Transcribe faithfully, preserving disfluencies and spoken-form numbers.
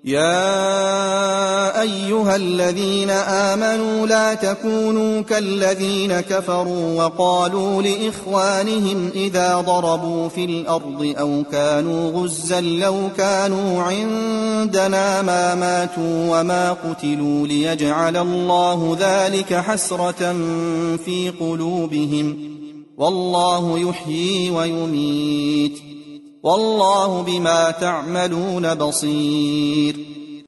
يا أيها الذين آمنوا لا تكونوا كالذين كفروا وقالوا لإخوانهم إذا ضربوا في الأرض أو كانوا غزا لو كانوا عندنا ما ماتوا وما قتلوا ليجعل الله ذلك حسرة في قلوبهم والله يحيي ويميت والله بما تعملون بصير